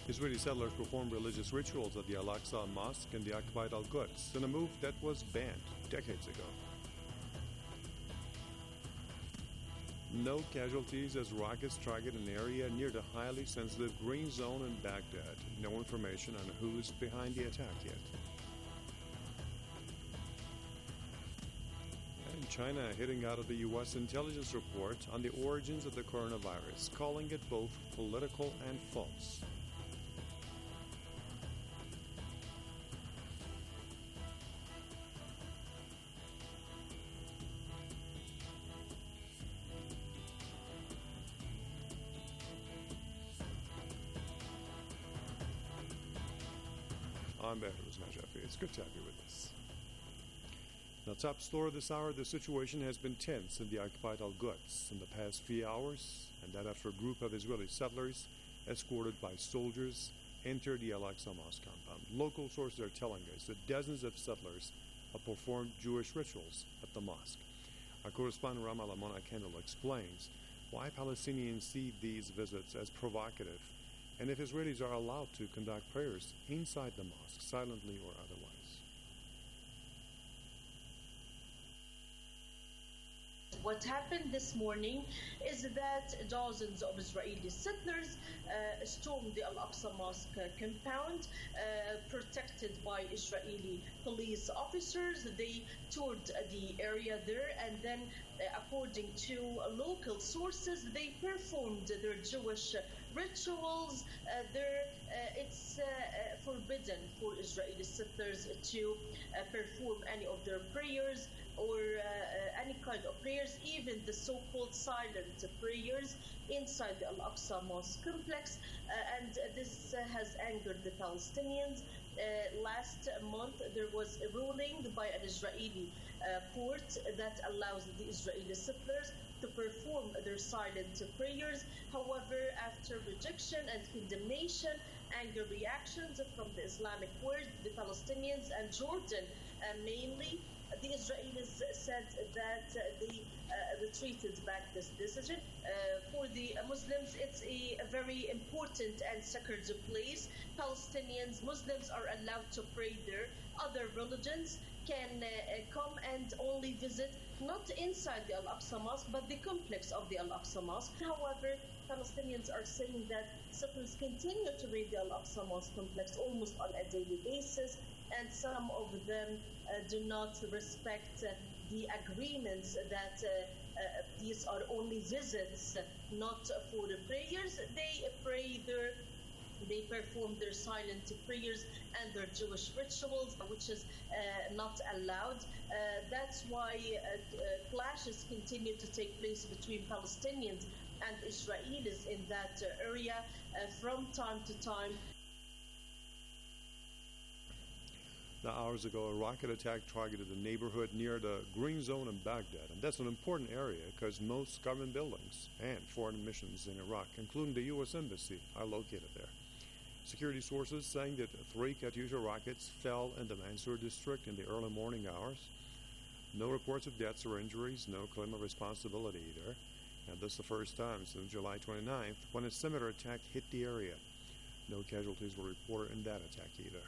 Israeli settlers performed religious rituals at the Al-Aqsa Mosque in the occupied Al-Quds in a move that was banned decades ago. No casualties as rockets target an area near the highly sensitive green zone in Baghdad. No information on who's behind the attack yet. And China hitting out of the U.S. intelligence report on the origins of the coronavirus, calling it both political and false. I'm Behrouz Najafi. It's good to have you with us. Now, top story this hour, the situation has been tense in the occupied Al-Quds in the past few hours, and that after a group of Israeli settlers escorted by soldiers entered the Al-Aqsa Mosque compound. Local sources are telling us that dozens of settlers have performed Jewish rituals at the mosque. Our correspondent Ramallah Mona Kendall explains why Palestinians see these visits as provocative, and if Israelis are allowed to conduct prayers inside the mosque, silently or otherwise. What happened this morning is that dozens of Israeli settlers stormed the Al-Aqsa Mosque compound, protected by Israeli police officers. They toured the area there, and then, according to local sources, they performed their Jewish rituals. It's forbidden for Israeli settlers to perform any of their prayers or any kind of prayers, even the so-called silent prayers inside the Al-Aqsa Mosque complex, and this has angered the Palestinians. Last month there was a ruling by an Israeli court that allows the Israeli settlers to perform their silent prayers. However, after rejection and condemnation, anger reactions from the Islamic world, the Palestinians and Jordan mainly, the Israelis said that they retreated back this decision. For the Muslims, it's a very important and sacred place. Palestinians, Muslims are allowed to pray there. Other religions can come and only visit not inside the Al-Aqsa Mosque, but the complex of the Al-Aqsa Mosque. However, Palestinians are saying that settlers continue to raid the Al-Aqsa Mosque complex almost on a daily basis, and some of them do not respect the agreements that these are only visits, not for the prayers. They pray there. They perform their silent prayers and their Jewish rituals, which is not allowed. That's why clashes continue to take place between Palestinians and Israelis in that area from time to time. Now, hours ago, a rocket attack targeted a neighborhood near the Green Zone in Baghdad. And that's an important area because most government buildings and foreign missions in Iraq, including the U.S. Embassy, are located there. Security sources saying that 3 Katyusha rockets fell in the Mansour district in the early morning hours. No reports of deaths or injuries, no claim of responsibility either. And this is the first time since July 29th when a similar attack hit the area. No casualties were reported in that attack either.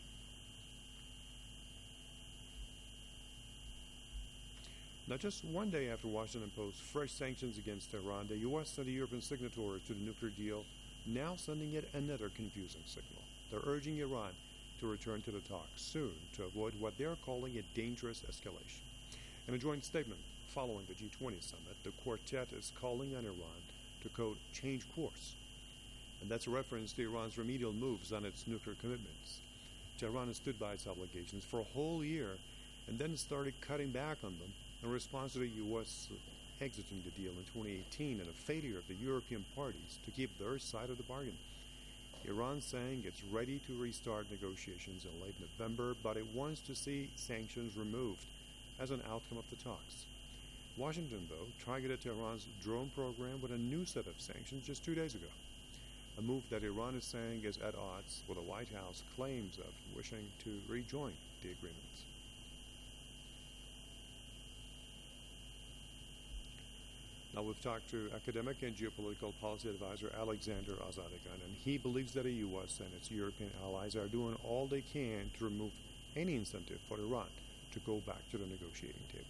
Now, just one day after Washington imposed fresh sanctions against Iran, the U.S. and the European signatories to the nuclear deal now sending yet another confusing signal. They're urging Iran to return to the talks soon to avoid what they're calling a dangerous escalation. In a joint statement following the G20 summit, the quartet is calling on Iran to, quote, change course. And that's a reference to Iran's remedial moves on its nuclear commitments. Tehran has stood by its obligations for a whole year and then started cutting back on them in response to the U.S. exiting the deal in 2018 and a failure of the European parties to keep their side of the bargain. Iran saying it's ready to restart negotiations in late November, but it wants to see sanctions removed as an outcome of the talks. Washington, though, targeted Tehran's drone program with a new set of sanctions just 2 days ago, a move that Iran is saying is at odds with the White House claims of wishing to rejoin the agreement. Now, we've talked to academic and geopolitical policy advisor Alexander Azadigan, and he believes that the U.S. and its European allies are doing all they can to remove any incentive for Iran to go back to the negotiating table.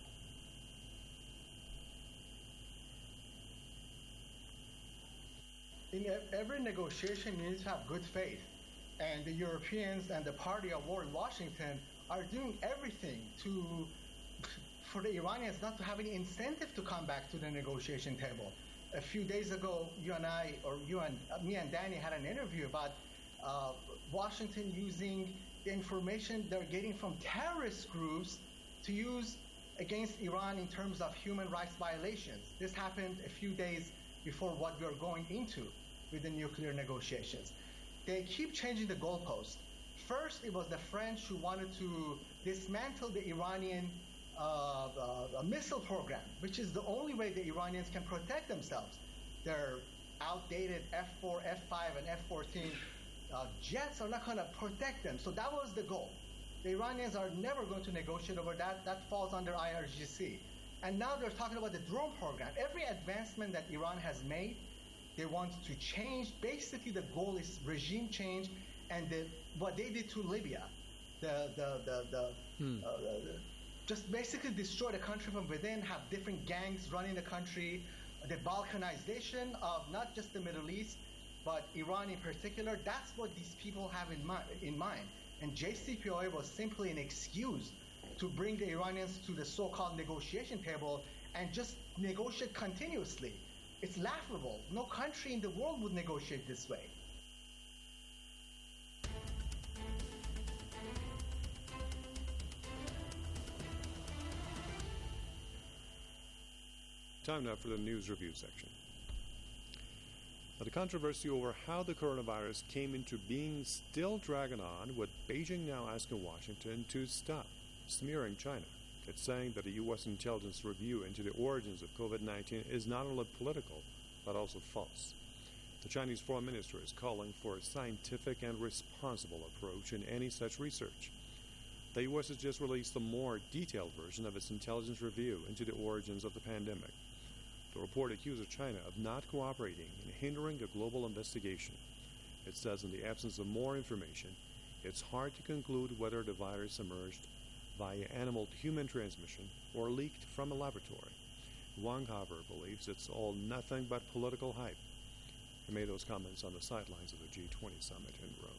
In every negotiation, you need to have good faith. And the Europeans and the party of war in Washington are doing everything for the Iranians not to have any incentive to come back to the negotiation table. A few days ago, me and Danny had an interview about Washington using the information they're getting from terrorist groups to use against Iran in terms of human rights violations. This happened a few days before what we are going into with the nuclear negotiations. They keep changing the goalpost. First, it was the French who wanted to dismantle the Iranian missile program, which is the only way the Iranians can protect themselves. Their outdated F-4, F-5, and F-14 jets are not going to protect them. So that was the goal. The Iranians are never going to negotiate over that. That falls under IRGC. And now they're talking about the drone program. Every advancement that Iran has made, they want to change. Basically, the goal is regime change, and what they did to Libya, just basically destroy the country from within, have different gangs running the country, the Balkanization of not just the Middle East, but Iran in particular. That's what these people have in mind. And JCPOA was simply an excuse to bring the Iranians to the so-called negotiation table and just negotiate continuously. It's laughable. No country in the world would negotiate this way. Time now for the news review section. Now, the controversy over how the coronavirus came into being still dragging on, with Beijing now asking Washington to stop smearing China. It's saying that the U.S. intelligence review into the origins of COVID-19 is not only political, but also false. The Chinese foreign minister is calling for a scientific and responsible approach in any such research. The U.S. has just released a more detailed version of its intelligence review into the origins of the pandemic. The report accuses China of not cooperating and hindering a global investigation. It says in the absence of more information, it's hard to conclude whether the virus emerged via animal-to-human transmission or leaked from a laboratory. Wang, however, believes it's all nothing but political hype. He made those comments on the sidelines of the G20 summit in Rome.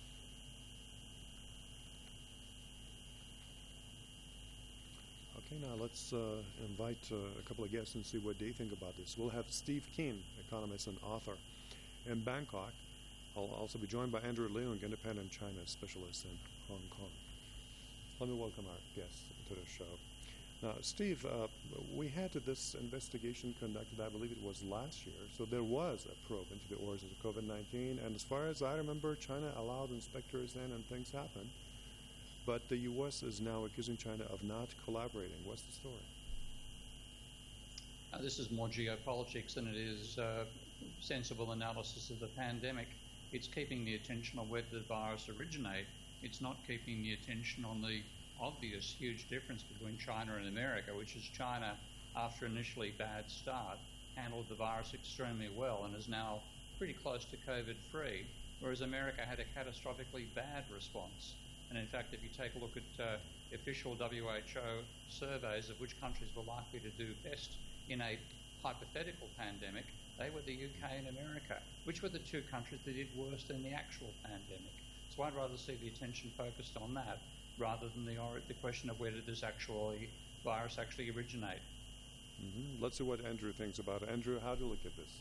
Okay, now let's invite a couple of guests and see what they think about this. We'll have Steve Keen, economist and author, in Bangkok. I'll also be joined by Andrew Leung, independent China specialist in Hong Kong. Let me welcome our guests to the show. Now, Steve, we had this investigation conducted, I believe it was last year, so there was a probe into the origins of COVID-19, and as far as I remember, China allowed inspectors in and things happened. But the U.S. is now accusing China of not collaborating. What's the story? This is more geopolitics than it is sensible analysis of the pandemic. It's keeping the attention on where did the virus originate. It's not keeping the attention on the obvious huge difference between China and America, which is China, after initially bad start, handled the virus extremely well and is now pretty close to COVID-free, whereas America had a catastrophically bad response. And in fact, if you take a look at official WHO surveys of which countries were likely to do best in a hypothetical pandemic, they were the UK and America, which were the two countries that did worse than the actual pandemic. So I'd rather see the attention focused on that rather than the question of where did this virus actually originate. Mm-hmm. Let's see what Andrew thinks about it. Andrew, how do you look at this?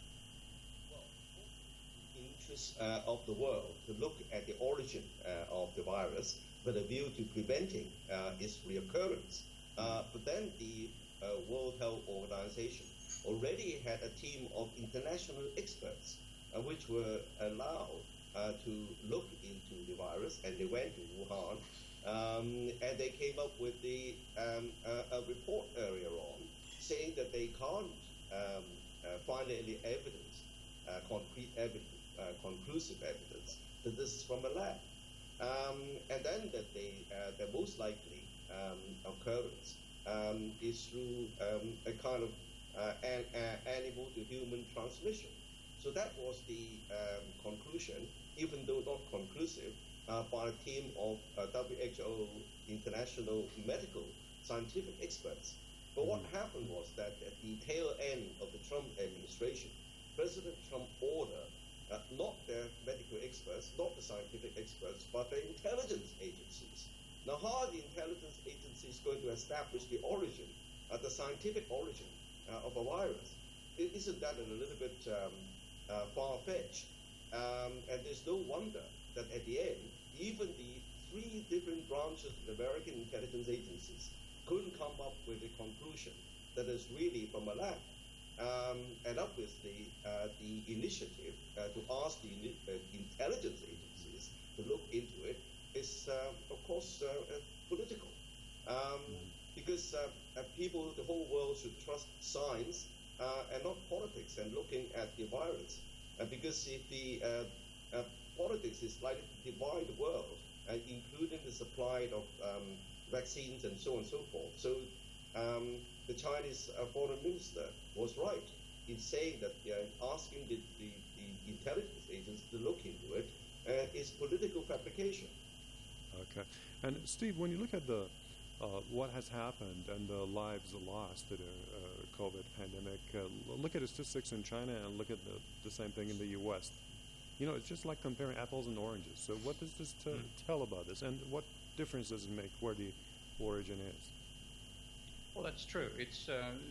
Of the world to look at the origin of the virus with a view to preventing its reoccurrence. But then the World Health Organization already had a team of international experts which were allowed to look into the virus, and they went to Wuhan, and they came up with a report earlier on saying that they can't find any evidence, concrete evidence, conclusive evidence that this is from a lab, and then that the most likely occurrence is through a kind of and animal to human transmission. So that was the conclusion, even though not conclusive, by a team of WHO international medical scientific experts. But what happened was that at the tail end of the Trump administration, President Trump ordered not the medical experts, not the scientific experts, but the intelligence agencies. Now, how are the intelligence agencies going to establish the origin, the scientific origin of a virus? Isn't that a little bit far-fetched? And there's no wonder that at the end, even the three different branches of the American intelligence agencies couldn't come up with a conclusion that is really from a lab. And obviously, the initiative to ask the intelligence agencies to look into it is, of course, political. Because people, the whole world should trust science and not politics and looking at the virus. Because if the politics is likely to divide the world, including the supply of vaccines and so on and so forth. So the Chinese foreign minister was right in saying that asking the intelligence agents to look into it is political fabrication. Okay. And Steve, when you look at the what has happened and the lives lost to the COVID pandemic, look at the statistics in China and look at the same thing in the U.S. You know, it's just like comparing apples and oranges. So what does this tell about this? And what difference does it make where the origin is? Well, that's true. It's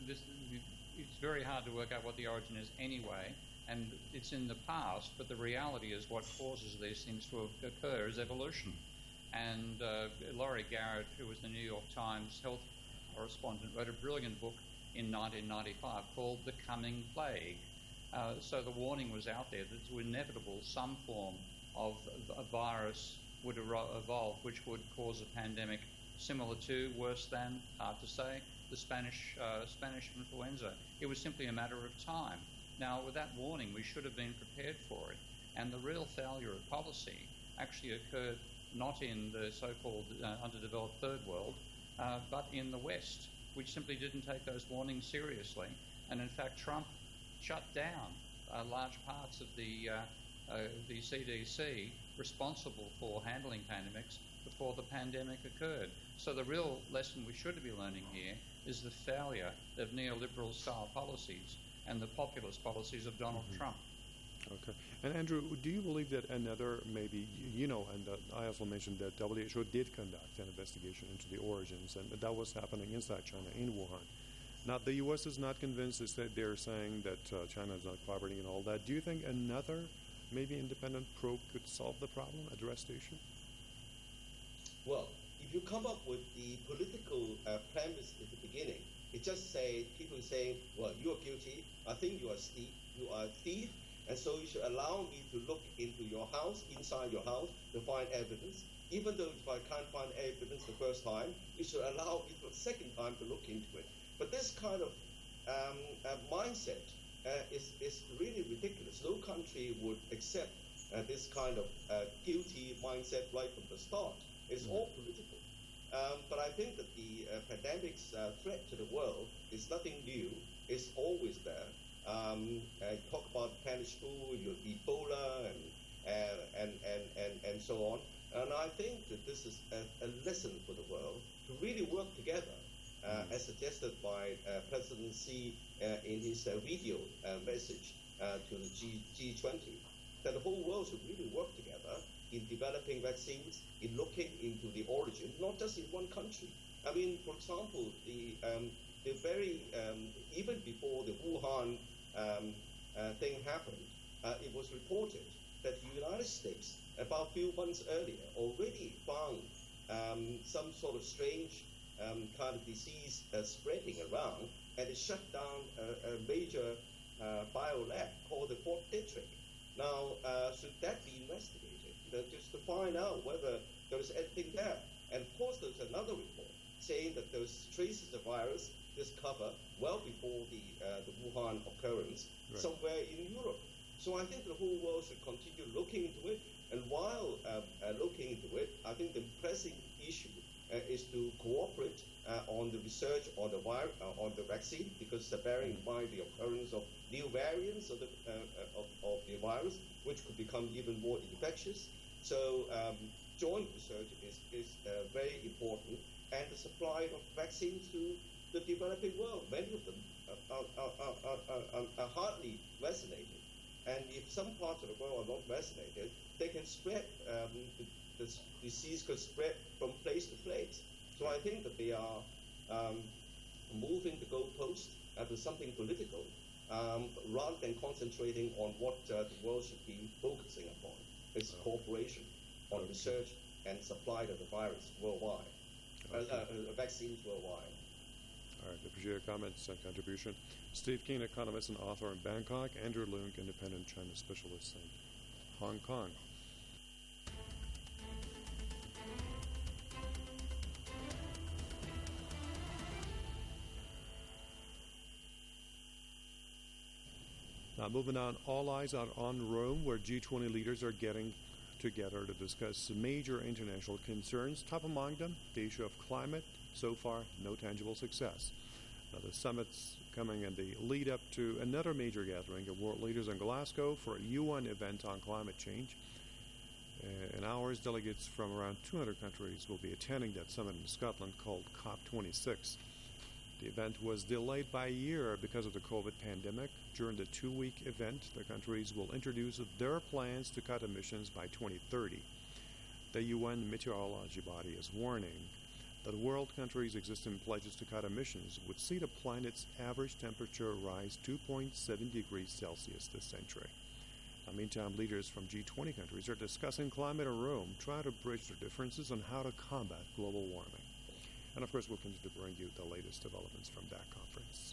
very hard to work out what the origin is anyway, and it's in the past, but the reality is what causes these things to occur is evolution. And Laurie Garrett, who was the New York Times health correspondent, wrote a brilliant book in 1995 called The Coming Plague. So the warning was out there that it was inevitable some form of a virus would evolve which would cause a pandemic similar to, worse than, hard to say, the Spanish influenza. It was simply a matter of time. Now, with that warning, we should have been prepared for it. And the real failure of policy actually occurred not in the so-called underdeveloped third world, but in the West, which simply didn't take those warnings seriously. And in fact, Trump shut down large parts of the CDC responsible for handling pandemics before the pandemic occurred. So the real lesson we should be learning here is the failure of neoliberal style policies and the populist policies of Donald Trump. Okay. And Andrew, do you believe that another, maybe, and I also mentioned that WHO did conduct an investigation into the origins, and that was happening inside China, in Wuhan. Now, the U.S. is not convinced. They're saying that China is not cooperating and all that. Do you think another, maybe independent probe could solve the problem, address the issue? Well, if you come up with the political premise at the beginning, it just say people saying, well, you are guilty. I think you are a thief. And so you should allow me to look into your house, inside your house, to find evidence. Even though if I can't find evidence the first time, you should allow me for the second time to look into it. But this kind of mindset is really ridiculous. No country would accept this kind of guilty mindset right from the start. It's all political. But I think that the pandemic's threat to the world is nothing new. It's always there. Talk about Spanish flu, Ebola, and so on. And I think that this is a lesson for the world to really work together, as suggested by President Xi in his video message to the G20, that the whole world should really work together in developing vaccines, in looking into the origin, not just in one country. I mean, for example, the very even before the Wuhan thing happened, it was reported that the United States, about a few months earlier, already found some sort of strange kind of disease spreading around, and it shut down a major biolab called the Fort Detrick. Now, should that be investigated, just to find out whether there is anything there? And of course, there's another report saying that there's traces of virus discovered well before the Wuhan occurrence, right, somewhere in Europe. So I think the whole world should continue looking into it. And while looking into it, I think the pressing issue is to cooperate on the research on the vaccine, because bearing in mind the occurrence of new variants of the virus, which could become even more infectious. So joint research is very important, and the supply of vaccines to the developing world, many of them are hardly vaccinated. And if some parts of the world are not vaccinated, they can spread, the disease could spread from place to place. So I think that they are moving the goalpost to something political, rather than concentrating on what the world should be focusing upon. It's cooperation on research and supply of the virus worldwide, vaccines worldwide. All right, appreciate your comments and contribution. Steve Keen, economist and author in Bangkok. Andrew Leung, independent China specialist in Hong Kong. Now, moving on, all eyes are on Rome, where G20 leaders are getting together to discuss major international concerns. Top among them, the issue of climate. So far, no tangible success. Now, the summit's coming in the lead up to another major gathering of world leaders in Glasgow for a UN event on climate change. In hours, delegates from around 200 countries will be attending that summit in Scotland called COP26. The event was delayed by a year because of the COVID pandemic. During the 2-week event, the countries will introduce their plans to cut emissions by 2030. The UN meteorology body is warning that world countries' existing pledges to cut emissions would see the planet's average temperature rise 2.7 degrees Celsius this century. Now, meantime, leaders from G20 countries are discussing climate in Rome, trying to bridge their differences on how to combat global warming. And of course, we'll continue to bring you the latest developments from that conference.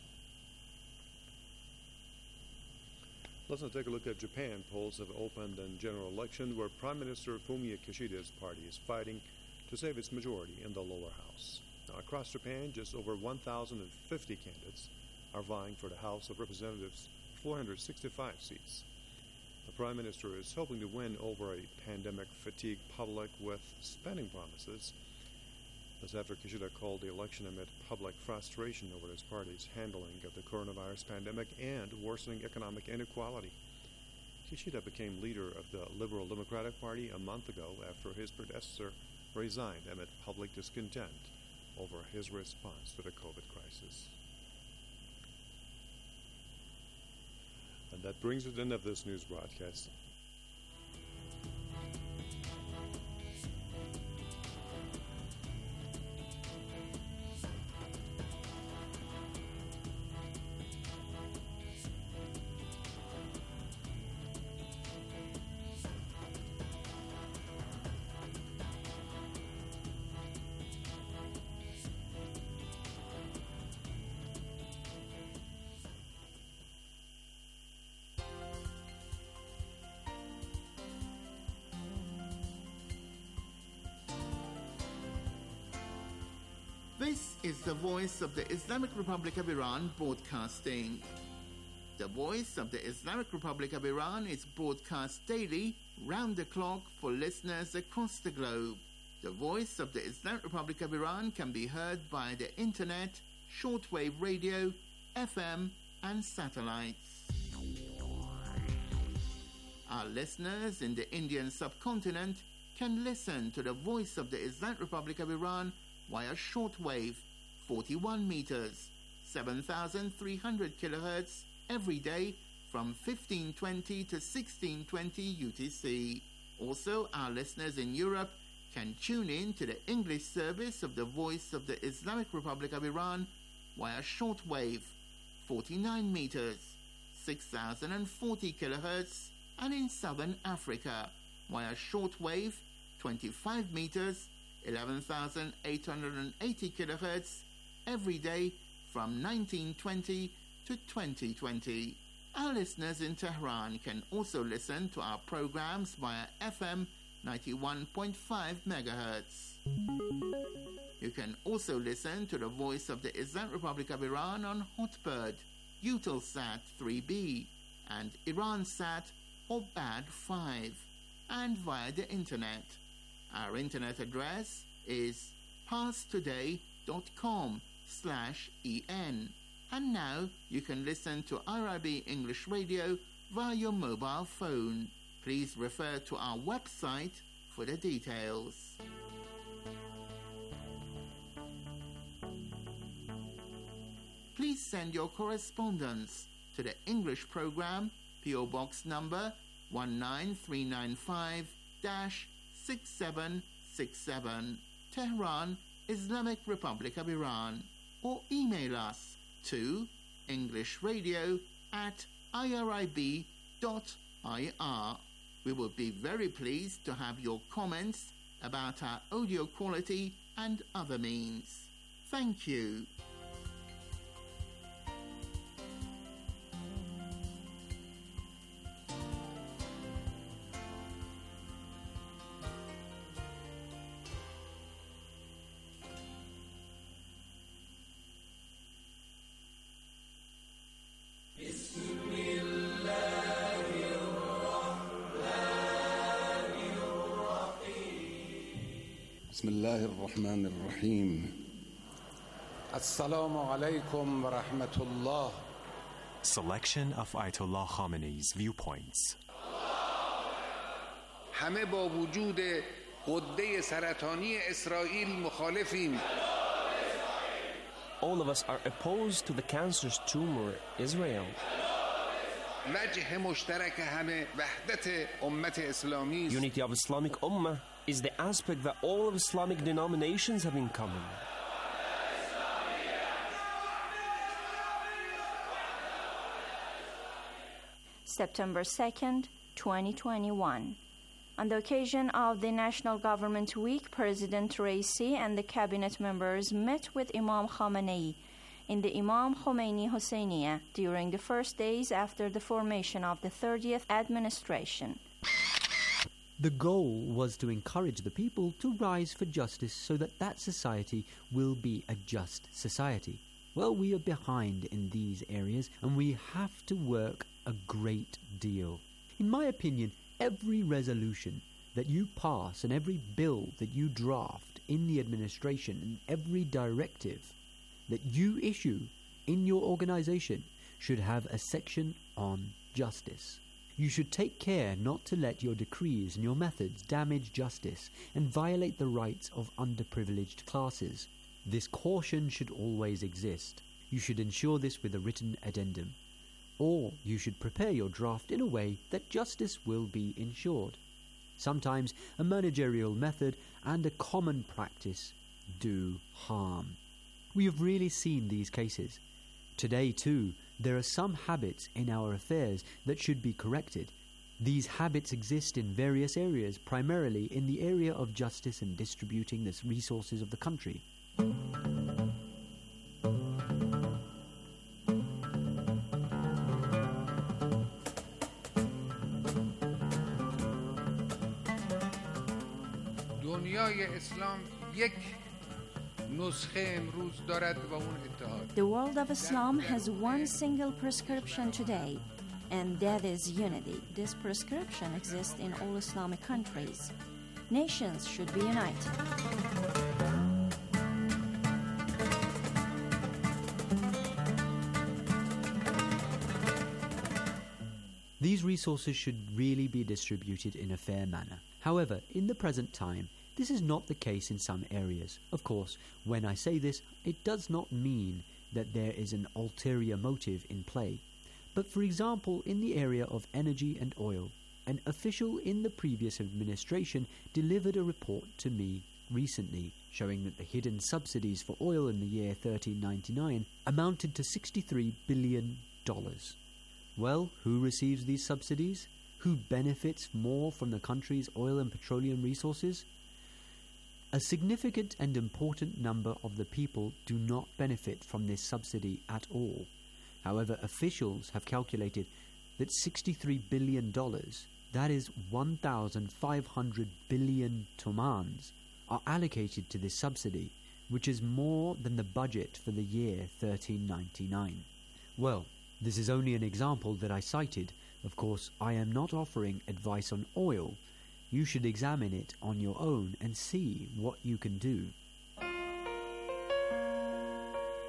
Let's now take a look at Japan. Polls have opened in general election where Prime Minister Fumio Kishida's party is fighting to save its majority in the lower house. Now, across Japan, just over 1,050 candidates are vying for the House of Representatives' 465 seats. The Prime Minister is hoping to win over a pandemic-fatigued public with spending promises. This after Kishida called the election amid public frustration over his party's handling of the coronavirus pandemic and worsening economic inequality. Kishida became leader of the Liberal Democratic Party a month ago after his predecessor resigned amid public discontent over his response to the COVID crisis. And that brings us to the end of this news broadcast. This is the voice of the Islamic Republic of Iran broadcasting. The voice of the Islamic Republic of Iran is broadcast daily, round the clock, for listeners across the globe. The voice of the Islamic Republic of Iran can be heard by the internet, shortwave radio, FM, and satellites. Our listeners in the Indian subcontinent can listen to the voice of the Islamic Republic of Iran via shortwave, 41 meters, 7,300 kilohertz, every day from 1520 to 1620 UTC. Also, our listeners in Europe can tune in to the English service of the Voice of the Islamic Republic of Iran via shortwave, 49 meters, 6,040 kilohertz, and in Southern Africa via shortwave, 25 meters, 11,880 kilohertz, every day from 1920 to 2020. Our listeners in Tehran can also listen to our programs via FM 91.5 megahertz. You can also listen to the Voice of the Islamic Republic of Iran on Hotbird, Eutelsat 3B, and Iransat or BAD 5, and via the internet. Our internet address is parstoday.com, And now you can listen to IRIB English Radio via your mobile phone. Please refer to our website for the details. Please send your correspondence to the English program, PO Box number 19395-6767, Tehran, Islamic Republic of Iran, or email us to englishradio@irib.ir. We will be very pleased to have your comments about our audio quality and other means. Thank you. بسم الله الرحمن الرحيم السلام عليكم ورحمة الله. Selection of Ayatollah Khamenei's viewpoints. همه با وجود غده سرطانی اسرائیل مخالفیم. All of us are opposed to the cancerous tumor Israel. وجه مشترک همه وحدت امت اسلامی. Unity of Islamic Ummah is the aspect that all of Islamic denominations have in common. September 2nd, 2021. On the occasion of the National Government Week, President Raisi and the cabinet members met with Imam Khamenei in the Imam Khomeini Hosseiniya during the first days after the formation of the 30th administration. The goal was to encourage the people to rise for justice so that society will be a just society. Well, we are behind in these areas and we have to work a great deal. In my opinion, every resolution that you pass and every bill that you draft in the administration and every directive that you issue in your organization should have a section on justice. You should take care not to let your decrees and your methods damage justice and violate the rights of underprivileged classes. This caution should always exist. You should ensure this with a written addendum. Or you should prepare your draft in a way that justice will be ensured. Sometimes a managerial method and a common practice do harm. We have really seen these cases. Today, too, there are some habits in our affairs that should be corrected. These habits exist in various areas, primarily in the area of justice and distributing the resources of the country. دنیای اسلام یک نسخه امروز دارد و اون اتحاد. The world of Islam has one single prescription today, and that is unity. This prescription exists in all Islamic countries. Nations should be united. These resources should really be distributed in a fair manner. However, in the present time, this is not the case in some areas. Of course, when I say this, it does not mean that there is an ulterior motive in play. But for example, in the area of energy and oil, an official in the previous administration delivered a report to me recently showing that the hidden subsidies for oil in the year 1399 amounted to $63 billion. Well, who receives these subsidies? Who benefits more from the country's oil and petroleum resources? A significant and important number of the people do not benefit from this subsidy at all. However, officials have calculated that $63 billion, that is 1,500 billion tomans, are allocated to this subsidy, which is more than the budget for the year 1399. Well, this is only an example that I cited. Of course, I am not offering advice on oil. You should examine it on your own and see what you can do.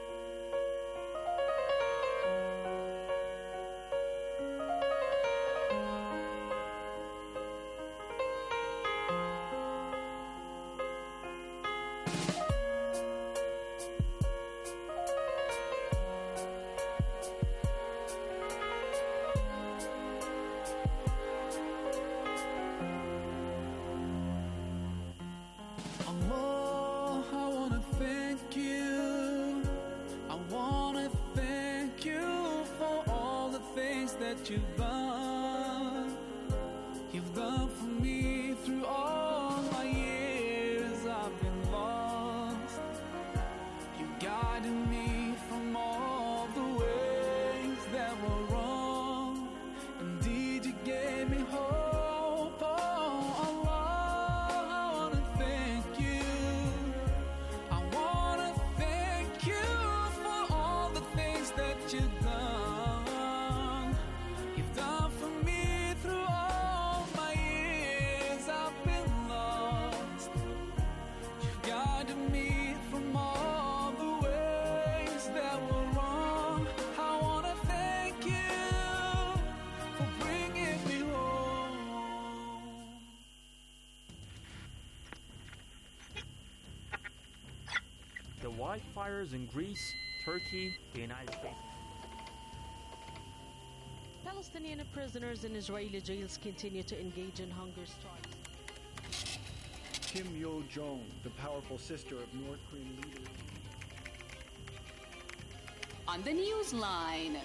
Allah, I wanna thank you. I wanna thank you for all the things that you've done. You've done for me through all my years I've been lost. You guided me from all the ways that were wrong. Indeed, you gave me hope. Oh, Allah, I wanna thank you. I wanna thank you for all the things that you've done. You've done for me through all my years I've been lost. You've guided me from all the ways that were wrong. I wanna thank you for bringing me home. The wildfires in Greece, Turkey, the United States. Palestinian prisoners in Israeli jails continue to engage in hunger strikes. Kim Yo-jong, the powerful sister of North Korean leader. On the Newsline.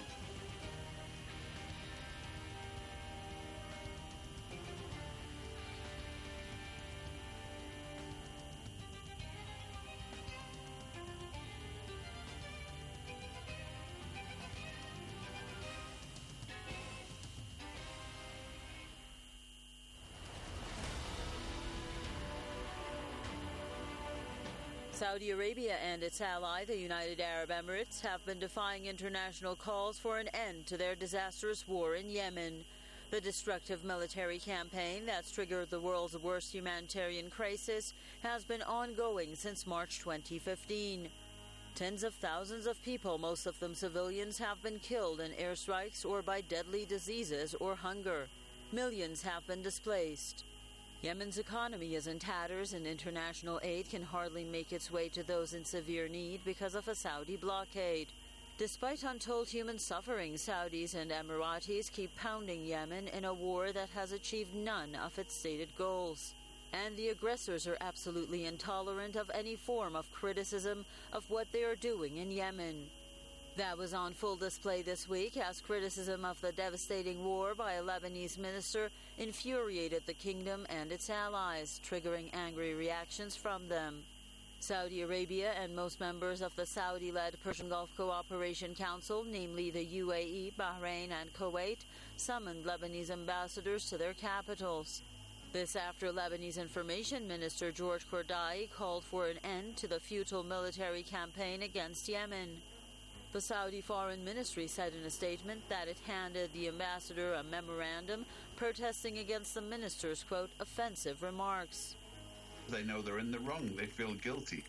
Saudi Arabia and its ally, the United Arab Emirates, have been defying international calls for an end to their disastrous war in Yemen. The destructive military campaign that's triggered the world's worst humanitarian crisis has been ongoing since March 2015. Tens of thousands of people, most of them civilians, have been killed in airstrikes or by deadly diseases or hunger. Millions have been displaced. Yemen's economy is in tatters and international aid can hardly make its way to those in severe need because of a Saudi blockade. Despite untold human suffering, Saudis and Emiratis keep pounding Yemen in a war that has achieved none of its stated goals. And the aggressors are absolutely intolerant of any form of criticism of what they are doing in Yemen. That was on full display this week as criticism of the devastating war by a Lebanese minister infuriated the kingdom and its allies, triggering angry reactions from them. Saudi Arabia and most members of the Saudi-led Persian Gulf Cooperation Council, namely the UAE, Bahrain, and Kuwait, summoned Lebanese ambassadors to their capitals. This after Lebanese Information Minister George Kordai called for an end to the futile military campaign against Yemen. The Saudi Foreign Ministry said in a statement that it handed the ambassador a memorandum protesting against the minister's, quote, offensive remarks. They know they're in the wrong. They feel guilty.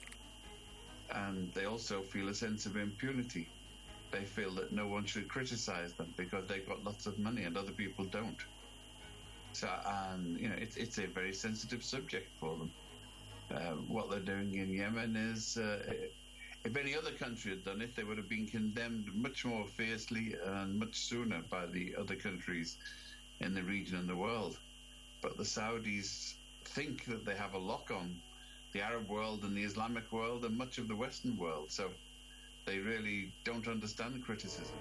And they also feel a sense of impunity. They feel that no one should criticize them because they've got lots of money and other people don't. So, it's a very sensitive subject for them. What they're doing in Yemen is... if any other country had done it, they would have been condemned much more fiercely and much sooner by the other countries in the region and the world. But the Saudis think that they have a lock on the Arab world and the Islamic world and much of the Western world, so they really don't understand criticism.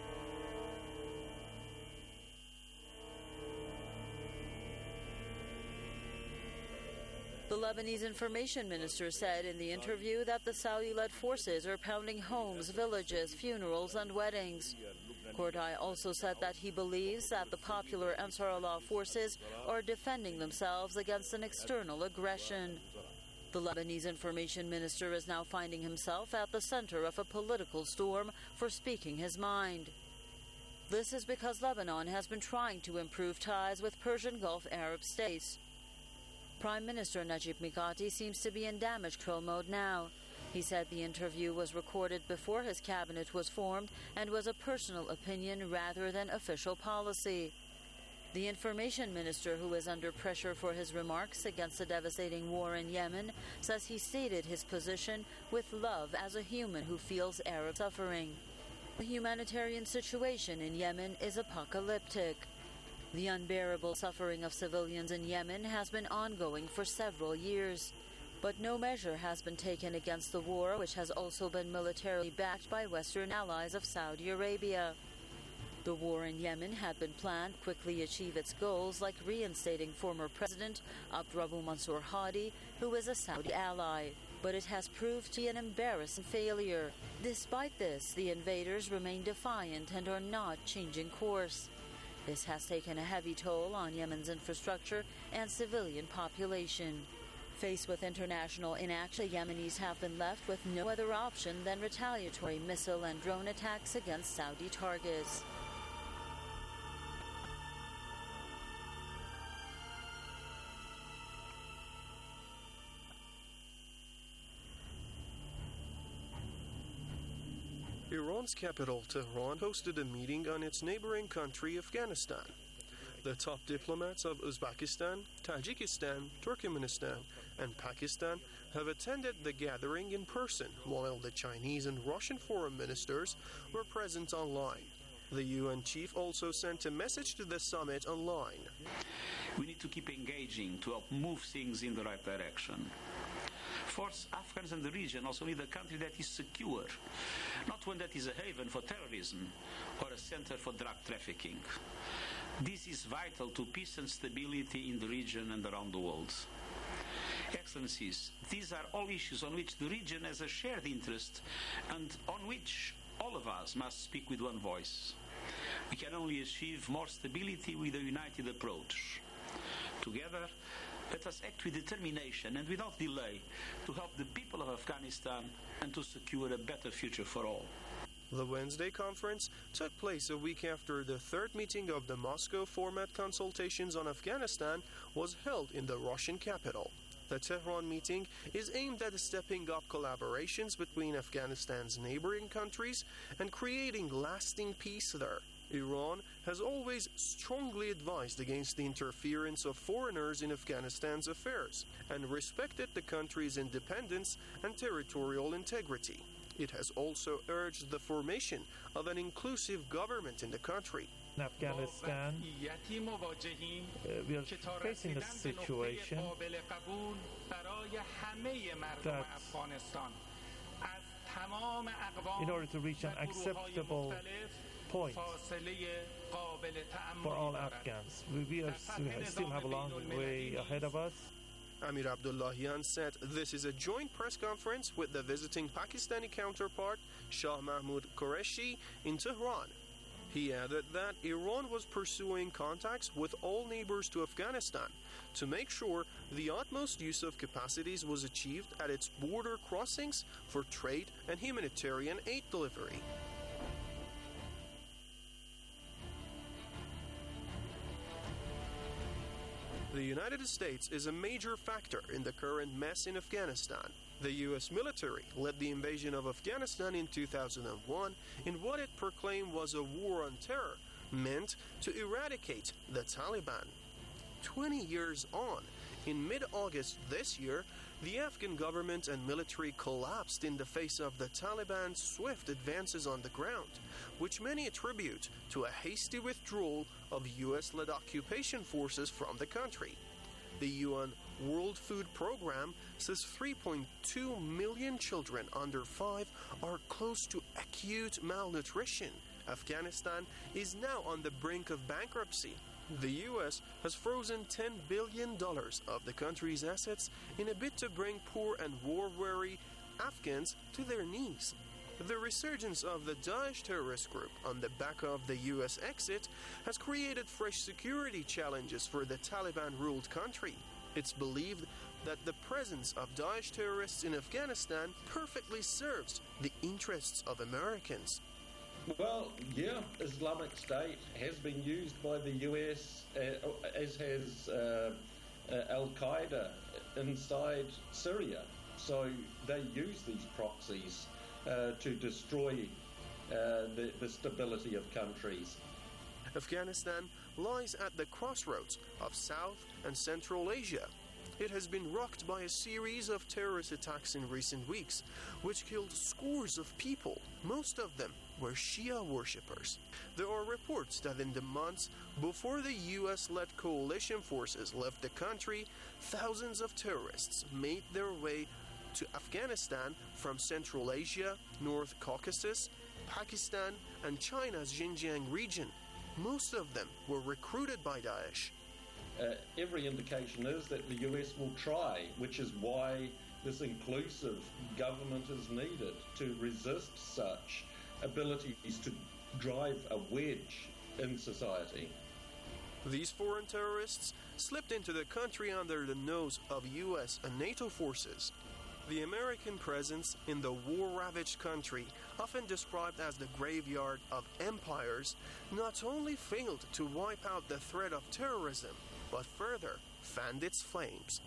The Lebanese Information Minister said in the interview that the Saudi-led forces are pounding homes, villages, funerals, and weddings. Kordai also said that he believes that the popular Ansarullah forces are defending themselves against an external aggression. The Lebanese Information Minister is now finding himself at the center of a political storm for speaking his mind. This is because Lebanon has been trying to improve ties with Persian Gulf Arab states. Prime Minister Najib Mikati seems to be in damage control mode now. He said the interview was recorded before his cabinet was formed and was a personal opinion rather than official policy. The Information Minister, who is under pressure for his remarks against the devastating war in Yemen, says he stated his position with love as a human who feels Arab suffering. The humanitarian situation in Yemen is apocalyptic. The unbearable suffering of civilians in Yemen has been ongoing for several years. But no measure has been taken against the war, which has also been militarily backed by Western allies of Saudi Arabia. The war in Yemen had been planned to quickly achieve its goals, like reinstating former President Abdurabu Mansur Hadi, who is a Saudi ally. But it has proved to be an embarrassing failure. Despite this, the invaders remain defiant and are not changing course. This has taken a heavy toll on Yemen's infrastructure and civilian population. Faced with international inaction, the Yemenis have been left with no other option than retaliatory missile and drone attacks against Saudi targets. Iran's capital, Tehran, hosted a meeting on its neighboring country, Afghanistan. The top diplomats of Uzbekistan, Tajikistan, Turkmenistan, and Pakistan have attended the gathering in person, while the Chinese and Russian foreign ministers were present online. The UN chief also sent a message to the summit online. We need to keep engaging to help move things in the right direction. First, Afghans in the region also need a country that is secure, not one that is a haven for terrorism or a center for drug trafficking. This is vital to peace and stability in the region and around the world. Excellencies, these are all issues on which the region has a shared interest and on which all of us must speak with one voice. We can only achieve more stability with a united approach. Together, let us act with determination and without delay to help the people of Afghanistan and to secure a better future for all. The Wednesday conference took place a week after the third meeting of the Moscow format consultations on Afghanistan was held in the Russian capital. The Tehran meeting is aimed at stepping up collaborations between Afghanistan's neighboring countries and creating lasting peace there. Iran has always strongly advised against the interference of foreigners in Afghanistan's affairs and respected the country's independence and territorial integrity. It has also urged the formation of an inclusive government in the country. In Afghanistan, we are facing a situation that in order to reach an acceptable point for all Afghans, we still have a long way ahead of us. Amir Abdullahian said this is a joint press conference with the visiting Pakistani counterpart Shah Mahmood Qureshi in Tehran. He added that Iran was pursuing contacts with all neighbors to Afghanistan to make sure the utmost use of capacities was achieved at its border crossings for trade and humanitarian aid delivery. The United States is a major factor in the current mess in Afghanistan. The U.S. military led the invasion of Afghanistan in 2001 in what it proclaimed was a war on terror, meant to eradicate the Taliban. 20 years on, in mid-August this year, the Afghan government and military collapsed in the face of the Taliban's swift advances on the ground, which many attribute to a hasty withdrawal of U.S.-led occupation forces from the country. The UN World Food Program says 3.2 million children under 5 are close to acute malnutrition. Afghanistan is now on the brink of bankruptcy. The U.S. has frozen $10 billion of the country's assets in a bid to bring poor and war-weary Afghans to their knees. The resurgence of the Daesh terrorist group on the back of the U.S. exit has created fresh security challenges for the Taliban-ruled country. It's believed that the presence of Daesh terrorists in Afghanistan perfectly serves the interests of Americans. Well, yeah, Islamic State has been used by the US, as has Al-Qaeda inside Syria. So they use these proxies to destroy the stability of countries. Afghanistan lies at the crossroads of South and Central Asia. it has been rocked by a series of terrorist attacks in recent weeks, which killed scores of people. Most of them were Shia worshippers. There are reports that in the months before the US-led coalition forces left the country, thousands of terrorists made their way to Afghanistan from Central Asia, North Caucasus, Pakistan, and China's Xinjiang region. Most of them were recruited by Daesh. Every indication is that the US will try, which is why this inclusive government is needed to resist such abilities to drive a wedge in society. These foreign terrorists slipped into the country under the nose of US and NATO forces. The American presence in the war-ravaged country, often described as the graveyard of empires, not only failed to wipe out the threat of terrorism, but further fanned its flames.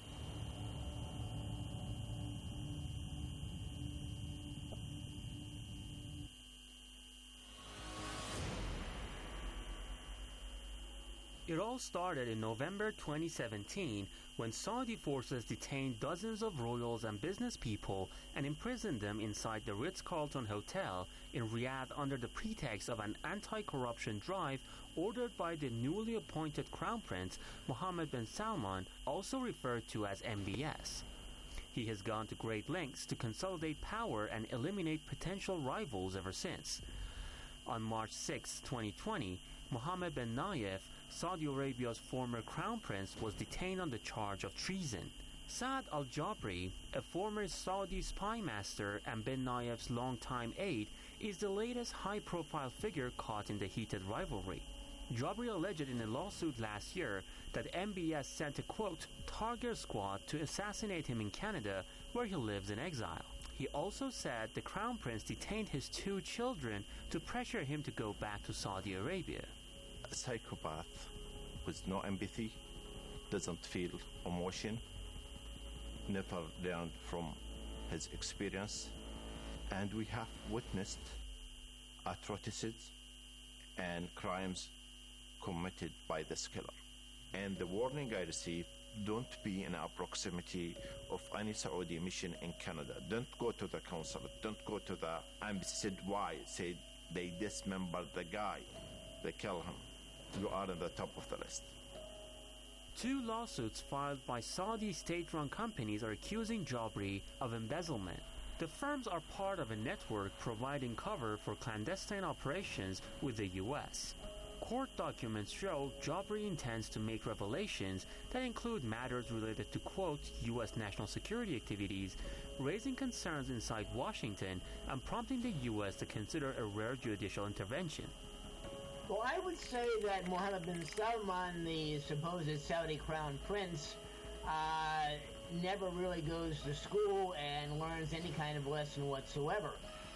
It all started in November 2017 when Saudi forces detained dozens of royals and business people and imprisoned them inside the Ritz-Carlton Hotel in Riyadh under the pretext of an anti-corruption drive ordered by the newly appointed Crown Prince Mohammed bin Salman, also referred to as MBS. He has gone to great lengths to consolidate power and eliminate potential rivals ever since. On March 6, 2020, Mohammed bin Nayef, Saudi Arabia's former crown prince, was detained on the charge of treason. Saad al-Jabri, a former Saudi spy master and bin Nayef's longtime aide, is the latest high-profile figure caught in the heated rivalry. Jabri alleged in a lawsuit last year that MBS sent a, quote, target squad to assassinate him in Canada, where he lives in exile. He also said the crown prince detained his 2 children to pressure him to go back to Saudi Arabia. A psychopath with no empathy, doesn't feel emotion, never learned from his experience, and we have witnessed atrocities and crimes committed by this killer. And the warning I received, don't be in proximity of any Saudi mission in Canada. Don't go to the consulate. Don't go to the embassy. Said why? Said they dismembered the guy. They kill him. You are in the top of the list. 2 lawsuits filed by Saudi state-run companies are accusing Jabri of embezzlement. The firms are part of a network providing cover for clandestine operations with the U.S. Court documents show Jabri intends to make revelations that include matters related to, quote, U.S. national security activities, raising concerns inside Washington and prompting the U.S. to consider a rare judicial intervention. Well, I would say that Mohammed bin Salman, the supposed Saudi crown prince, never really goes to school and learns any kind of lesson whatsoever.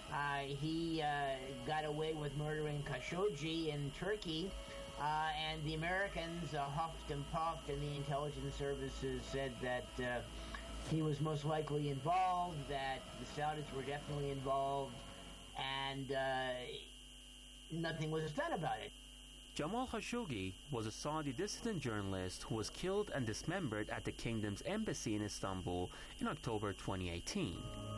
He got away with murdering Khashoggi in Turkey, and the Americans huffed and puffed, and the intelligence services said that he was most likely involved, that the Saudis were definitely involved, and nothing was done about it. Jamal Khashoggi was a Saudi dissident journalist who was killed and dismembered at the kingdom's embassy in Istanbul in October 2018.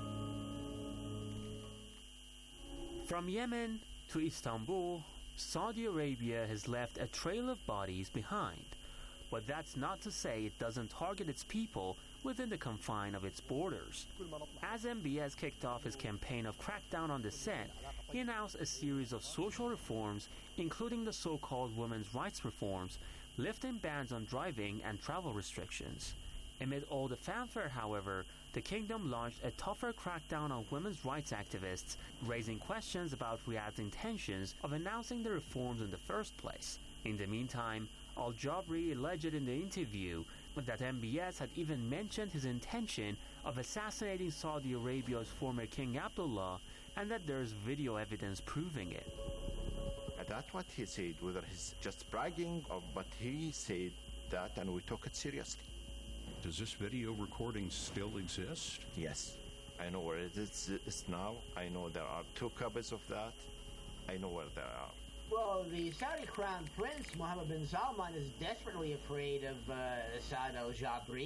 From Yemen to Istanbul, Saudi Arabia has left a trail of bodies behind. But that's not to say it doesn't target its people within the confine of its borders. As MBS kicked off his campaign of crackdown on dissent, he announced a series of social reforms, including the so-called women's rights reforms, lifting bans on driving and travel restrictions. Amid all the fanfare, however, the kingdom launched a tougher crackdown on women's rights activists, raising questions about Riyadh's intentions of announcing the reforms in the first place. In the meantime, al-Jabri alleged in the interview that MBS had even mentioned his intention of assassinating Saudi Arabia's former King Abdullah, and that there's video evidence proving it. That's what he said, whether he's just bragging, but he said that, and we took it seriously. Does this video recording still exist? Yes. I know where it is now. I know there are 2 copies of that. I know where they are. Well, the Saudi crown prince, Mohammed bin Salman, is desperately afraid of Saad al-Jabri.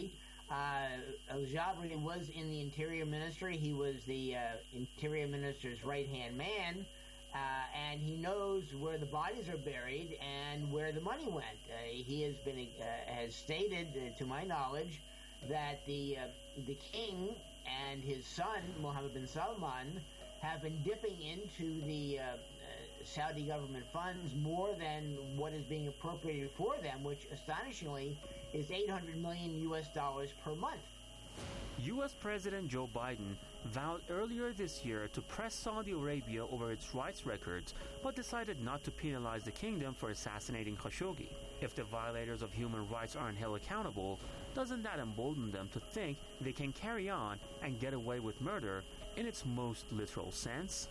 Al-Jabri was in the Interior Ministry. He was the Interior Minister's right-hand man, and he knows where the bodies are buried and where the money went. He has stated, to my knowledge, that the king and his son, Mohammed bin Salman, have been dipping into the Saudi government funds more than what is being appropriated for them, which astonishingly is $800 million per month. U.S. President Joe Biden vowed earlier this year to press Saudi Arabia over its rights records, but decided not to penalize the kingdom for assassinating Khashoggi. If the violators of human rights aren't held accountable, doesn't that embolden them to think they can carry on and get away with murder in its most literal sense?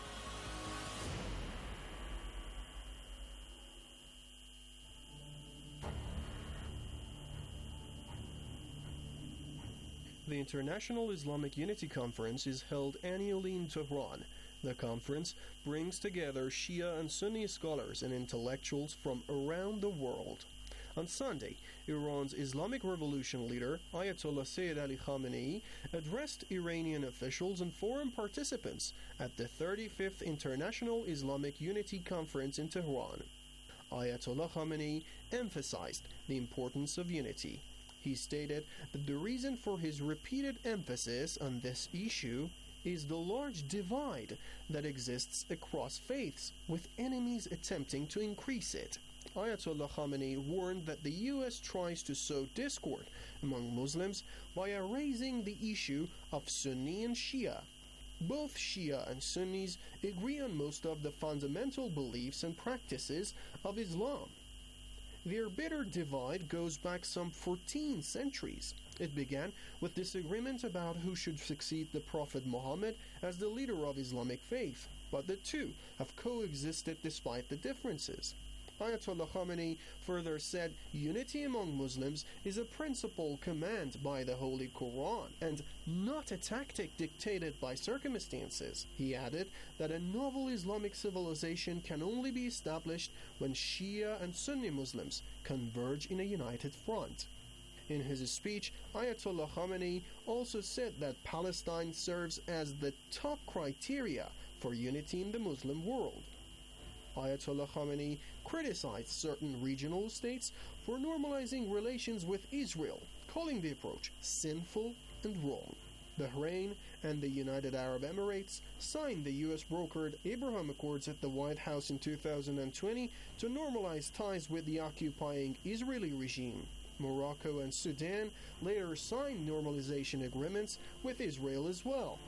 The International Islamic Unity Conference is held annually in Tehran. The conference brings together Shia and Sunni scholars and intellectuals from around the world. On Sunday, Iran's Islamic Revolution leader, Ayatollah Sayyid Ali Khamenei, addressed Iranian officials and foreign participants at the 35th International Islamic Unity Conference in Tehran. Ayatollah Khamenei emphasized the importance of unity. He stated that the reason for his repeated emphasis on this issue is the large divide that exists across faiths, with enemies attempting to increase it. Ayatollah Khamenei warned that the U.S. tries to sow discord among Muslims by raising the issue of Sunni and Shia. Both Shia and Sunnis agree on most of the fundamental beliefs and practices of Islam. Their bitter divide goes back some 14 centuries. It began with disagreement about who should succeed the Prophet Muhammad as the leader of Islamic faith, but the two have coexisted despite the differences. Ayatollah Khamenei further said unity among Muslims is a principal command by the Holy Quran and not a tactic dictated by circumstances. He added that a novel Islamic civilization can only be established when Shia and Sunni Muslims converge in a united front. In his speech, Ayatollah Khamenei also said that Palestine serves as the top criteria for unity in the Muslim world. Ayatollah Khamenei criticized certain regional states for normalizing relations with Israel, calling the approach sinful and wrong. Bahrain and the United Arab Emirates signed the U.S.-brokered Abraham Accords at the White House in 2020 to normalize ties with the occupying Israeli regime. Morocco and Sudan later signed normalization agreements with Israel as well.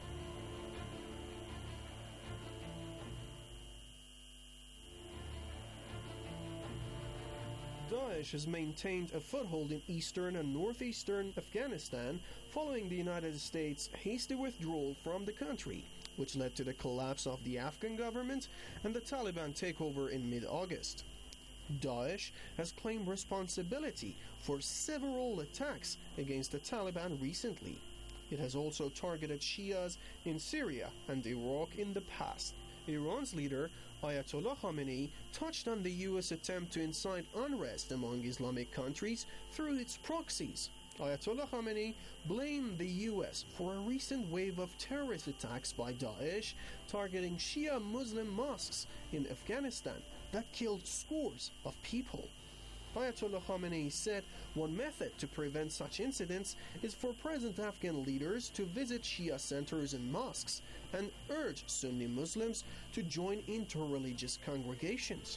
Daesh has maintained a foothold in eastern and northeastern Afghanistan following the United States' hasty withdrawal from the country, which led to the collapse of the Afghan government and the Taliban takeover in mid-August. Daesh has claimed responsibility for several attacks against the Taliban recently. It has also targeted Shias in Syria and Iraq in the past. Iran's leader, Ayatollah Khamenei, touched on the U.S. attempt to incite unrest among Islamic countries through its proxies. Ayatollah Khamenei blamed the U.S. for a recent wave of terrorist attacks by Daesh targeting Shia Muslim mosques in Afghanistan that killed scores of people. Ayatollah Khamenei said one method to prevent such incidents is for present Afghan leaders to visit Shia centers and mosques and urge Sunni Muslims to join interreligious congregations.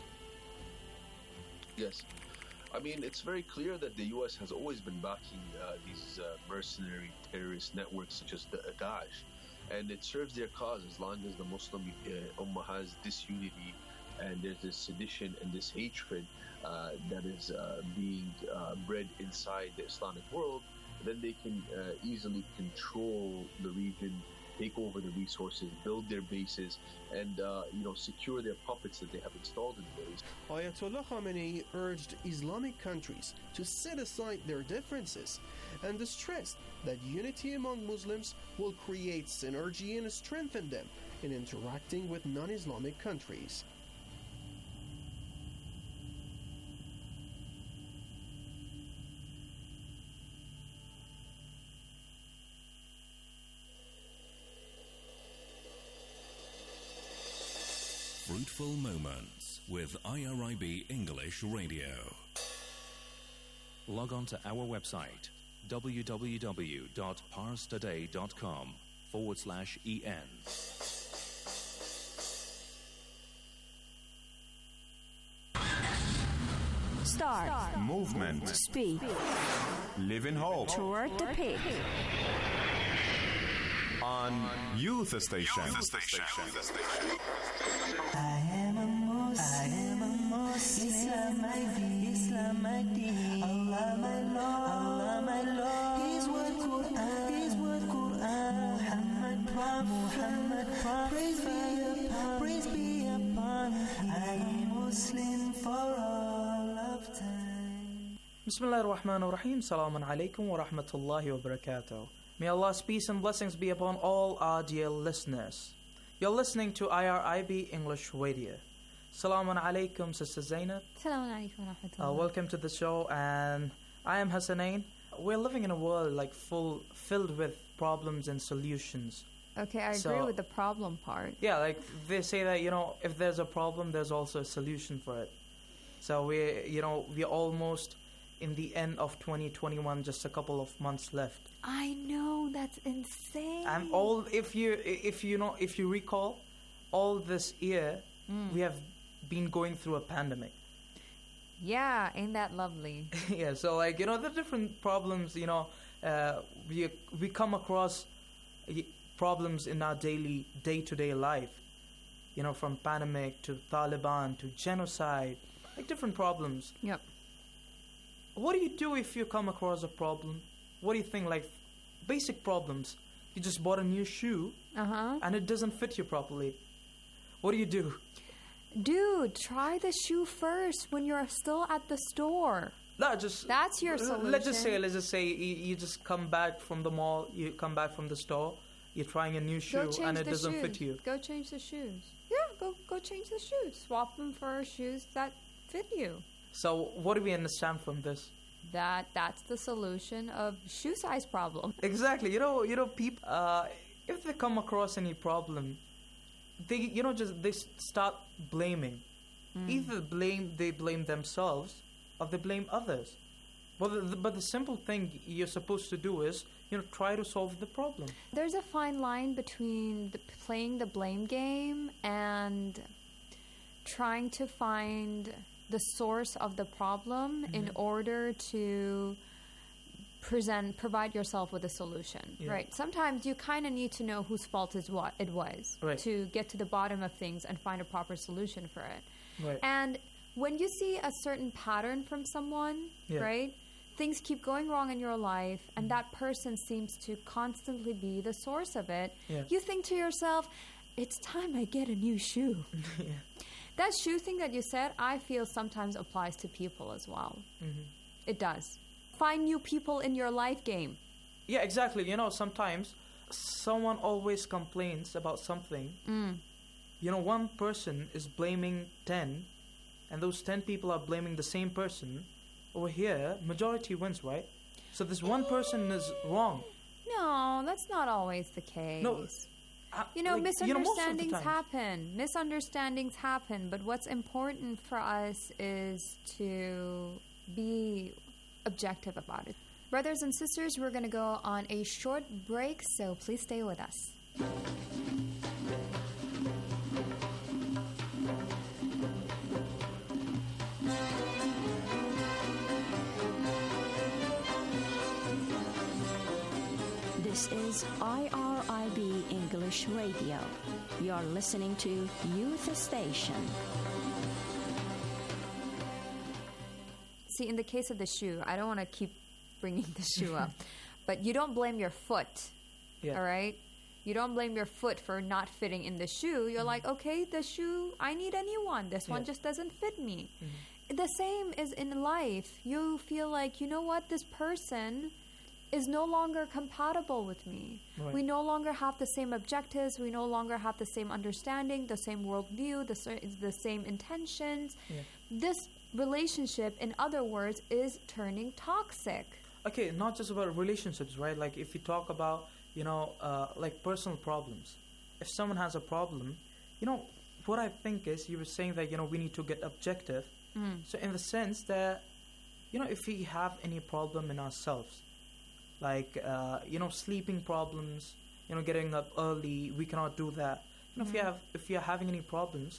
Yes. I mean, it's very clear that the U.S. has always been backing these mercenary terrorist networks such as the Daesh, and it serves their cause as long as the Muslim Ummah has disunity and there's this sedition and this hatred that is being bred inside the Islamic world. Then they can easily control the region, take over the resources, build their bases, and secure their puppets that they have installed in place. Ayatollah Khamenei urged Islamic countries to set aside their differences and stressed that unity among Muslims will create synergy and strengthen them in interacting with non-Islamic countries. Fruitful Moments with IRIB English Radio. Log on to our website www.parstoday.com/en. Start. Movement. Speak. Live in hope. Toward the peak. On Youth Station. I am a Muslim. Islam my deen. Allah my Lord. His word Quran. Muhammad Prophet. Praise be upon him. I am Muslim for all of time. Bismillah ar-Rahman ar-Rahim. Salamun alaikum wa rahmatullahi wa barakatuh. May Allah's peace and blessings be upon all our dear listeners. You're listening to IRIB English Radio. Salamun alaikum, Sister Zainab. Salamun alaikum wa rahmatullah. Welcome to the show, and I am Hassanain. We're living in a world filled with problems and solutions. Okay, I agree with the problem part. Yeah, like they say that, if there's a problem, there's also a solution for it. So we're almost in the end of 2021, just a couple of months left. I know, that's insane. And if you recall, all this year we have been going through a pandemic. Yeah, ain't that lovely? Yeah, so the different problems, we come across problems in our day-to-day life. From pandemic to Taliban to genocide, different problems. Yep. What do you do if you come across a problem? What do you think, basic problems? You just bought a new shoe, and it doesn't fit you properly. What do you do? Dude, try the shoe first when you're still at the store. That's your solution. Let's just say you just come back from the mall, you come back from the store, you're trying a new shoe, and it doesn't fit you. Go change the shoes. Yeah, go change the shoes. Swap them for shoes that fit you. So what do we understand from this? That's the solution of shoe size problem. Exactly. People, if they come across any problem, they start blaming. Either they blame themselves, or they blame others. But the simple thing you're supposed to do is, try to solve the problem. There's a fine line between playing the blame game and trying to find the source of the problem in order to provide yourself with a solution, right? Sometimes you kind of need to know whose fault it was to get to the bottom of things and find a proper solution for it. Right. And when you see a certain pattern from someone, right, things keep going wrong in your life, and that person seems to constantly be the source of it, you think to yourself, it's time I get a new shoe. That shoe thing that you said, I feel sometimes applies to people as well. It does. Find new people in your life game. Yeah, exactly. Sometimes someone always complains about something. One person is blaming 10, and those 10 people are blaming the same person. Over here, majority wins, right? So this one person is wrong. No, that's not always the case. No. Misunderstandings happen. Misunderstandings happen. But what's important for us is to be objective about it. Brothers and sisters, we're going to go on a short break, so please stay with us. This is IRIB English Radio. You're listening to Youth Station. See, in the case of the shoe, I don't want to keep bringing the shoe up, but you don't blame your foot, all right? You don't blame your foot for not fitting in the shoe. You're like, okay, the shoe, I need a new one. This one just doesn't fit me. The same is in life. You feel like, you know what, this person is no longer compatible with me. Right. We no longer have the same objectives. We no longer have the same understanding, the same worldview, the same intentions. This relationship, in other words, is turning toxic. Okay, not just about relationships, right? Like if you talk about, like personal problems. If someone has a problem, what I think is, you were saying that, we need to get objective. So in the sense that, if we have any problem in ourselves, like, sleeping problems, getting up early, we cannot do that. If you're having any problems,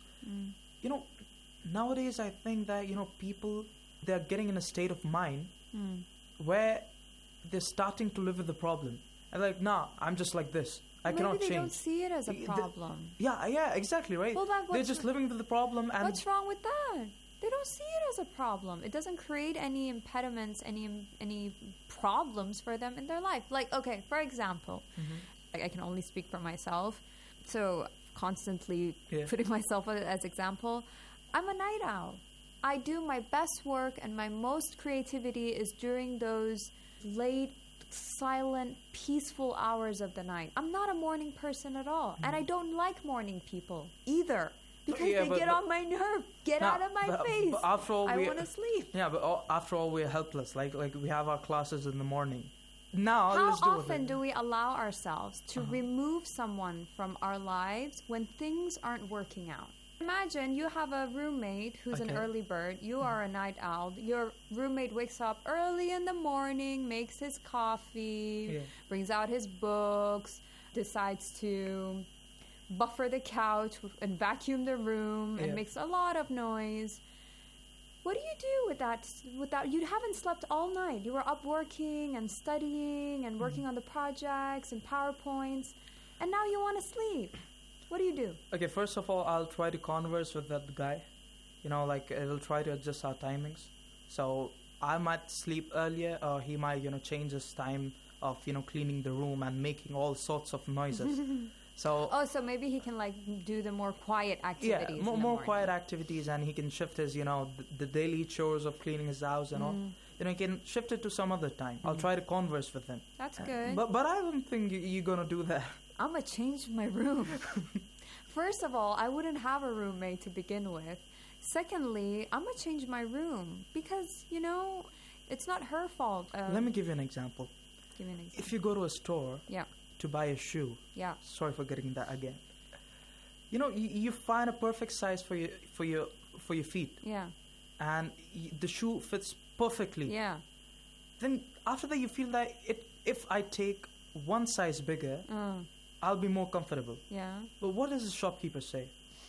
nowadays I think that, people, they're getting in a state of mind where they're starting to live with the problem. And like, nah, I'm just like this. I cannot change. Maybe they don't see it as a problem. Yeah, exactly, right? Well, they're just living with the problem. And what's wrong with that? They don't see it as a problem. It doesn't create any impediments, any problems for them in their life. Like, okay, for example, I can only speak for myself, so constantly putting myself as example. I'm a night owl. I do my best work and my most creativity is during those late, silent, peaceful hours of the night. I'm not a morning person at all. And I don't like morning people either. Because they get on my nerve. Get out of my face. But after all, I want to sleep. Yeah, but after all, we're helpless. Like we have our classes in the morning. Now, how often do we allow ourselves to remove someone from our lives when things aren't working out? Imagine you have a roommate who's an early bird. You are a night owl. Your roommate wakes up early in the morning, makes his coffee, brings out his books, decides to buffer the couch and vacuum the room and makes a lot of noise. What do you do with that? You haven't slept all night. You were up working and studying and working on the projects and PowerPoints, and now you want to sleep. What do you do? Okay, first of all, I'll try to converse with that guy. I'll try to adjust our timings. So I might sleep earlier, or he might, change his time of, cleaning the room and making all sorts of noises. So maybe he can do the more quiet activities. Yeah, more quiet activities, and he can shift his, the daily chores of cleaning his house and all. He can shift it to some other time. I'll try to converse with him. That's good. But I don't think you're gonna do that. I'm gonna change my room. First of all, I wouldn't have a roommate to begin with. Secondly, I'm gonna change my room because it's not her fault. Let me give you an example. Give me an example. If you go to a store. Yeah. To buy a shoe. Yeah. Sorry for getting that again. You find a perfect size for your feet. Yeah. And the shoe fits perfectly. Yeah. Then after that you feel that if I take one size bigger, I'll be more comfortable. Yeah. But what does the shopkeeper say?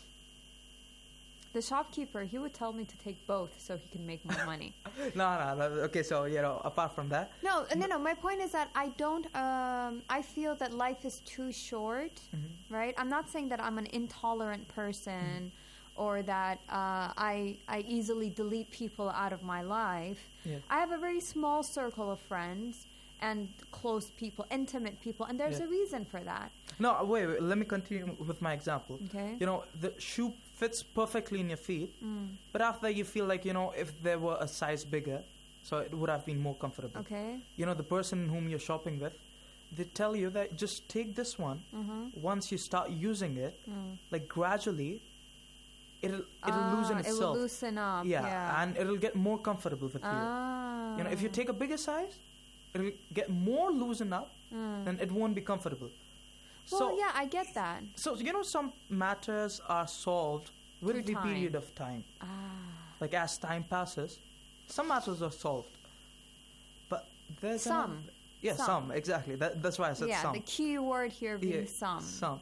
The shopkeeper, he would tell me to take both so he can make more money. No. Okay, so, apart from that. No. My point is that I don't, I feel that life is too short, right? I'm not saying that I'm an intolerant person or that I easily delete people out of my life. Yeah. I have a very small circle of friends and close people, intimate people, and there's a reason for that. No, wait, let me continue with my example. Okay. The shoe fits perfectly in your feet, but after that you feel like, if there were a size bigger, so it would have been more comfortable. Okay. The person whom you're shopping with, they tell you that just take this one. Once you start using it, gradually, it'll loosen itself. It will loosen up. Yeah, and it'll get more comfortable with you. If you take a bigger size, it'll get more loosened up, and it won't be comfortable. Well, yeah, I get that. So, some matters are solved with the period of time. As time passes, some matters are solved. But there's some. Some, exactly. That's why I said some. Yeah, the key word here being some. Some.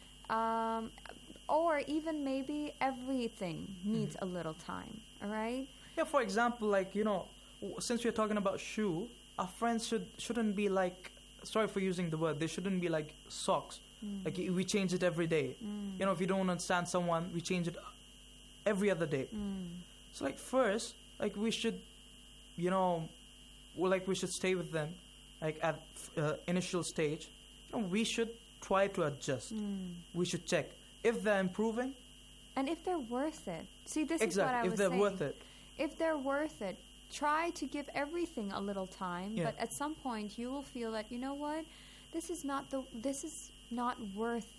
Or even maybe everything needs a little time, all right? Yeah, for example, since we're talking about shoe, our friends shouldn't be sorry for using the word, they shouldn't be like socks. We change it every day. If you don't understand someone, we change it every other day. So first, we should, we should stay with them, at initial stage. We should try to adjust. We should check if they're improving. And if they're worth it. See, this is what I was saying. If they're worth it. If they're worth it, try to give everything a little time, but at some point you will feel that, this is not worth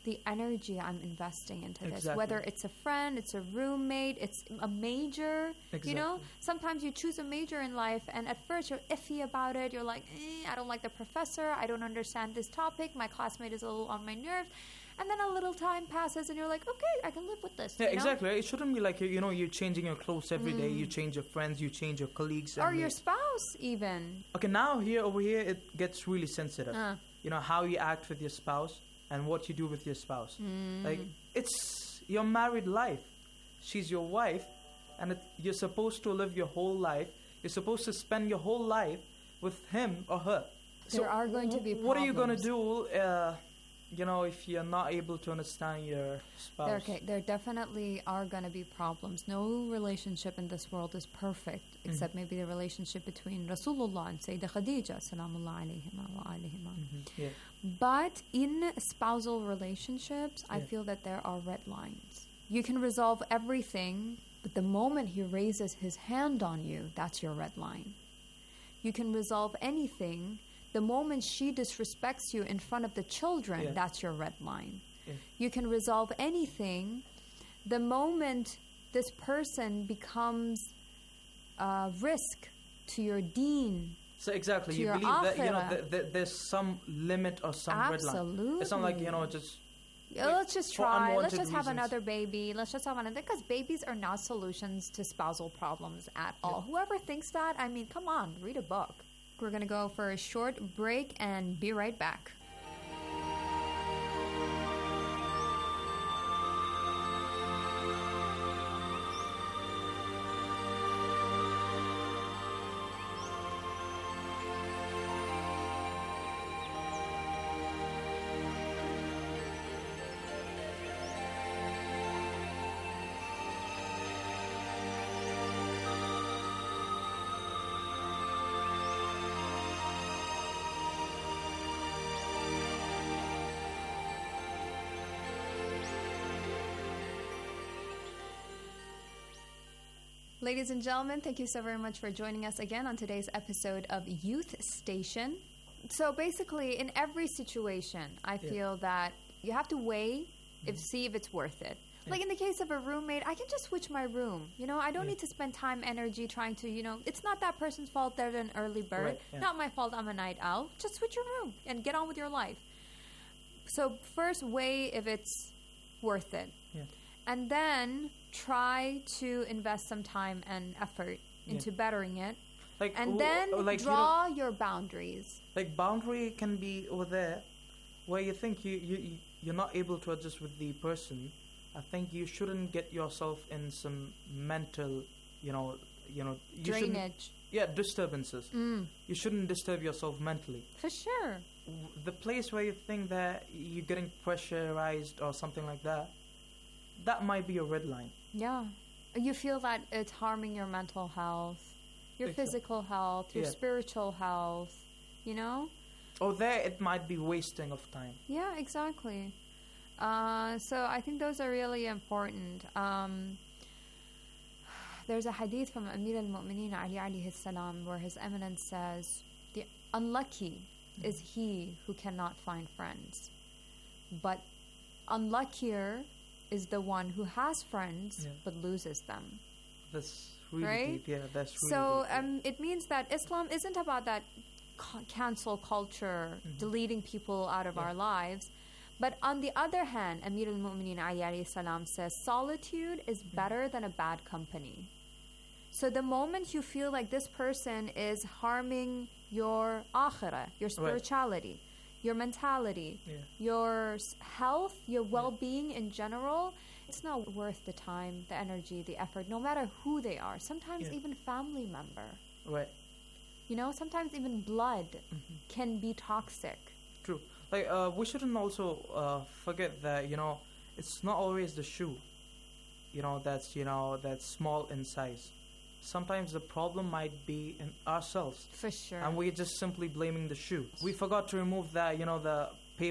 the energy I'm investing into this. Exactly. Whether it's a friend, it's a roommate, it's a major. Exactly. You know, sometimes you choose a major in life, and at first you're iffy about it. You're like, I don't like the professor. I don't understand this topic. My classmate is a little on my nerves. And then a little time passes, and you're like, okay, I can live with this. Yeah, you know? exactly. It shouldn't be like, you're changing your clothes every day. You change your friends, you change your colleagues. Or your spouse, even. Okay, now over here, it gets really sensitive. How you act with your spouse and what you do with your spouse. Like, it's your married life. She's your wife, and you're supposed to live your whole life. You're supposed to spend your whole life with him or her. There are going to be problems. What are you going to do, if you're not able to understand your spouse? There definitely are going to be problems. No relationship in this world is perfect, except maybe the relationship between Rasulullah and Sayyidah Khadija, salamullah alayhima wa alayhima. Yeah. But in spousal relationships, I feel that there are red lines. You can resolve everything, but the moment he raises his hand on you, that's your red line. You can resolve anything. The moment she disrespects you in front of the children, that's your red line. Yeah. You can resolve anything. The moment this person becomes a risk to your deen. So exactly, you believe that there's some limit or some red line. Absolutely. It's not like, just... let's just try. Let's just have another baby. Let's just have another... Because babies are not solutions to spousal problems at all. Whoever thinks that, come on, read a book. We're going to go for a short break and be right back. Ladies and gentlemen, thank you so very much for joining us again on today's episode of Youth Station. So basically, in every situation, I feel that you have to weigh see if it's worth it. Like in the case of a roommate, I can just switch my room. I don't need to spend time, energy trying to, it's not that person's fault they're an early bird. Right, yeah. Not my fault I'm a night owl. Just switch your room and get on with your life. So first weigh if it's worth it. Yeah. And then try to invest some time and effort into bettering it. And then draw your boundaries. Like boundary can be over there where you think you're not able to adjust with the person. I think you shouldn't get yourself in some mental, drainage. Disturbances. You shouldn't disturb yourself mentally. For sure. The place where you think that you're getting pressurized or something like that, that might be a red line. Yeah. You feel that it's harming your mental health, your physical health, your spiritual health, Or there it might be wasting of time. Yeah, exactly. So I think those are really important. There's a hadith from Amir al-Mu'mineen Ali alayhi salam where His Eminence says, the unlucky is he who cannot find friends. But unluckier is the one who has friends but loses them. That's really deep. Yeah, that's really so deep. It means that Islam isn't about that cancel culture, deleting people out of our lives. But on the other hand, Amir al-Mu'mineen Ali alayhi salam says, solitude is better than a bad company. So the moment you feel like this person is harming your akhirah, your spirituality, your mentality, your health, your well-being in general, it's not worth the time, the energy, the effort, no matter who they are. Sometimes even family member. Right. Sometimes even blood can be toxic. True. Like, we shouldn't also forget that, it's not always the shoe, that's small in size. Sometimes the problem might be in ourselves. For sure. And we're just simply blaming the shoe. We forgot to remove that, the